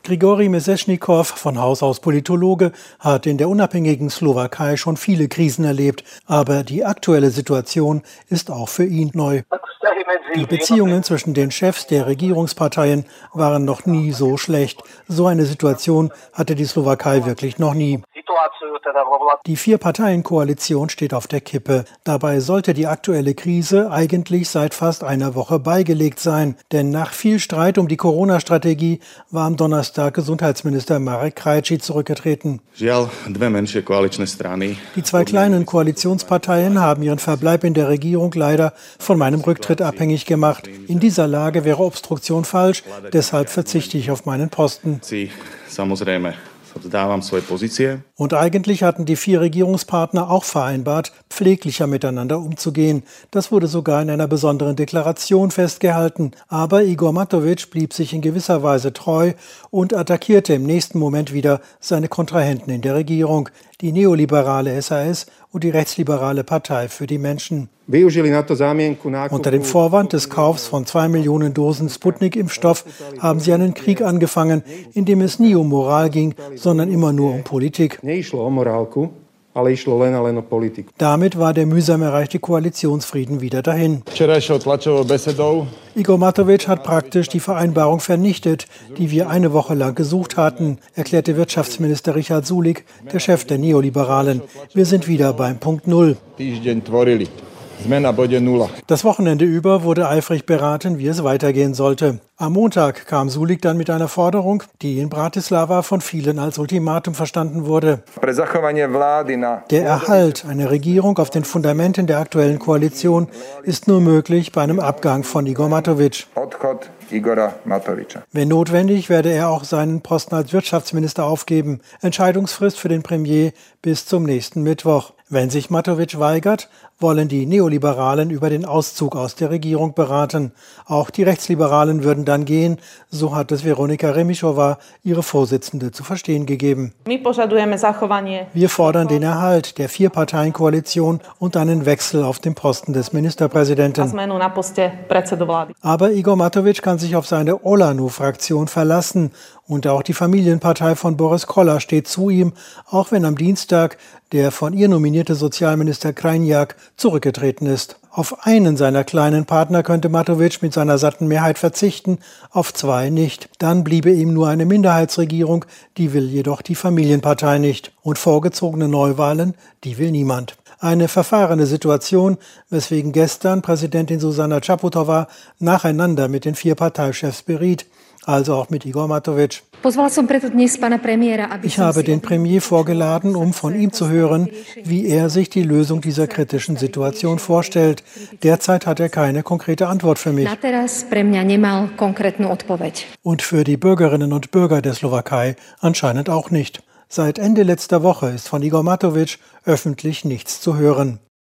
Grigori Mesečnikov, von Haus aus Politologe, hat in der unabhängigen Slowakei schon viele Krisen erlebt. Aber die aktuelle Situation ist auch für ihn neu. Die Beziehungen zwischen den Chefs der Regierungsparteien waren noch nie so schlecht. So eine Situation hatte die Slowakei wirklich noch nie. Die Vier-Parteien-Koalition steht auf der Kippe. Dabei sollte die aktuelle Krise eigentlich seit fast einer Woche beigelegt sein. Denn nach viel Streit um die Corona-Strategie war am Donnerstag Gesundheitsminister Marek Krajčí zurückgetreten. Die zwei kleinen Koalitionsparteien haben ihren Verbleib in der Regierung leider von meinem Rücktritt abhängig gemacht. In dieser Lage wäre Obstruktion falsch, deshalb verzichte ich auf meinen Posten. Und eigentlich hatten die vier Regierungspartner auch vereinbart, pfleglicher miteinander umzugehen. Das wurde sogar in einer besonderen Deklaration festgehalten. Aber Igor Matović blieb sich in gewisser Weise treu und attackierte im nächsten Moment wieder seine Kontrahenten in der Regierung, die neoliberale SAS und die rechtsliberale Partei für die Menschen. Unter dem Vorwand des Kaufs von 2 Millionen Dosen Sputnik-Impfstoff haben sie einen Krieg angefangen, in dem es nie um Moral ging, sondern immer nur um Politik. Damit war der mühsam erreichte Koalitionsfrieden wieder dahin. Igor Matović hat praktisch die Vereinbarung vernichtet, die wir eine Woche lang gesucht hatten, erklärte Wirtschaftsminister Richard Sulik, der Chef der Neoliberalen. Wir sind wieder beim Punkt Null. Das Wochenende über wurde eifrig beraten, wie es weitergehen sollte. Am Montag kam Sulik dann mit einer Forderung, die in Bratislava von vielen als Ultimatum verstanden wurde. Der Erhalt einer Regierung auf den Fundamenten der aktuellen Koalition ist nur möglich bei einem Abgang von Igor Matović. Wenn notwendig, werde er auch seinen Posten als Wirtschaftsminister aufgeben. Entscheidungsfrist für den Premier bis zum nächsten Mittwoch. Wenn sich Matović weigert, wollen die Neoliberalen über den Auszug aus der Regierung beraten. Auch die Rechtsliberalen würden dann gehen, so hat es Veronika Remišová, ihre Vorsitzende, zu verstehen gegeben. Wir fordern den Erhalt der Vier-Parteien-Koalition und einen Wechsel auf dem Posten des Ministerpräsidenten. Aber Igor Matović kann sich auf seine Olano-Fraktion verlassen und auch die Familienpartei von Boris Koller steht zu ihm, auch wenn am Dienstag der von ihr nominierte Sozialminister Krajniak zurückgetreten ist. Auf einen seiner kleinen Partner könnte Matović mit seiner satten Mehrheit verzichten, auf zwei nicht. Dann bliebe ihm nur eine Minderheitsregierung, die will jedoch die Familienpartei nicht. Und vorgezogene Neuwahlen, die will niemand. Eine verfahrene Situation, weswegen gestern Präsidentin Zuzana Čaputová nacheinander mit den vier Parteichefs beriet, also auch mit Igor Matović. Ich habe den Premier vorgeladen, um von ihm zu hören, wie er sich die Lösung dieser kritischen Situation vorstellt. Derzeit hat er keine konkrete Antwort für mich. Und für die Bürgerinnen und Bürger der Slowakei anscheinend auch nicht. Seit Ende letzter Woche ist von Igor Matović öffentlich nichts zu hören.